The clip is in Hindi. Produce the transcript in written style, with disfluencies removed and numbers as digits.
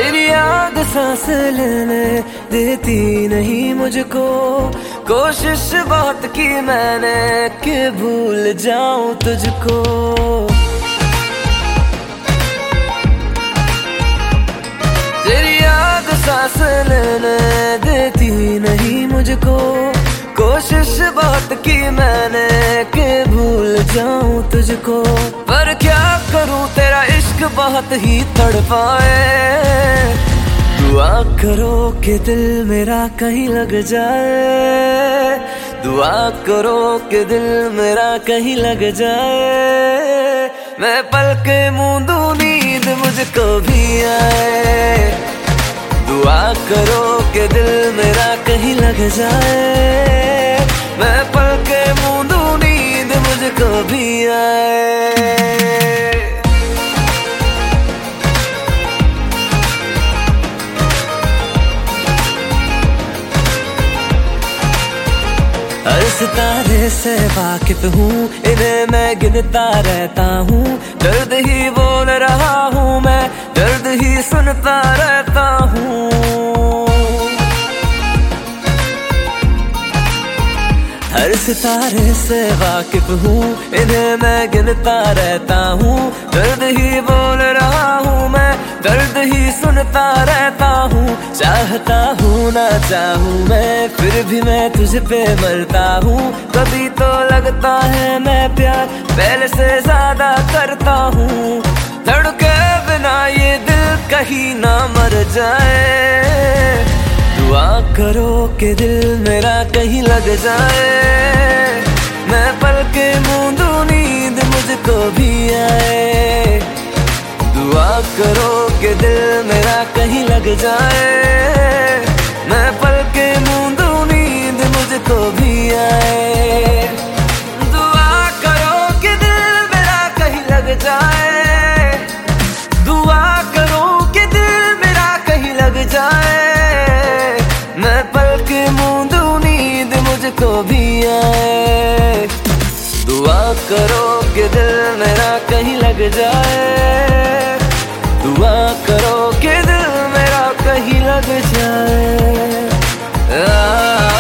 तेरी याद सांस लेने देती नहीं मुझको। कोशिश बहुत की मैंने कि भूल जाऊं तुझको। तेरी याद सांस लेने देती नहीं मुझको। कोशिश बहुत की मैंने कि भूल जाऊं तुझको। पर क्या करूं तेरा इश्क बहुत ही तड़पाए। दुआ करो कि दिल मेरा कहीं लग जाए। दुआ करो कि दिल मेरा कहीं लग जाए। मैं पल के मूंदू नींद मुझको भी आए। दुआ करो कि दिल मेरा कहीं लग जाए। मैं पल के मूंदू नींद मुझको भी आए। हर सितारे से वाकिफ हूँ, इन्हें मैं गिनता रहता हूँ। दर्द ही बोल रहा हूँ मैं, दर्द ही सुनता रहता हूँ। हर सितारे से वाकिफ हूँ, इन्हें मैं गिनता रहता हूँ। दर्द ही बोल रहा हूँ मैं, दर्द ही सुनता रहता हूँ। चाहता हूँ ना चाहूँ मैं, फिर भी मैं तुझ पे मरता हूँ। कभी तो लगता है मैं प्यार पहले से ज्यादा करता हूँ। धड़के बिना ये दिल कहीं ना मर जाए। दुआ करो कि दिल मेरा कहीं लग जाए। मैं पल के मूंदू नींद मुझको भी आए। दुआ करो कि दिल मेरा कहीं लग जाए। मैं पल के मूंदू नींद मुझको भी आए। दुआ करो कि दिल मेरा कहीं लग जाए। दुआ करो कि दिल मेरा कहीं लग जाए। मैं पल के मूंदू नींद मुझको भी आए। दुआ करो कि दिल मेरा कहीं लग जाए। दुआ करो कि दिल मेरा कहीं लग जाए।